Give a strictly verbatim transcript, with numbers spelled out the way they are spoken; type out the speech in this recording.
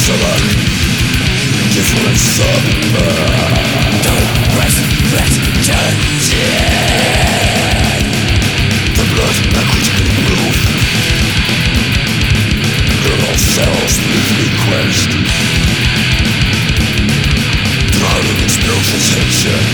Difference of man. Don't resurrect the dead. The blood that quickly move. All cells briefly quenched.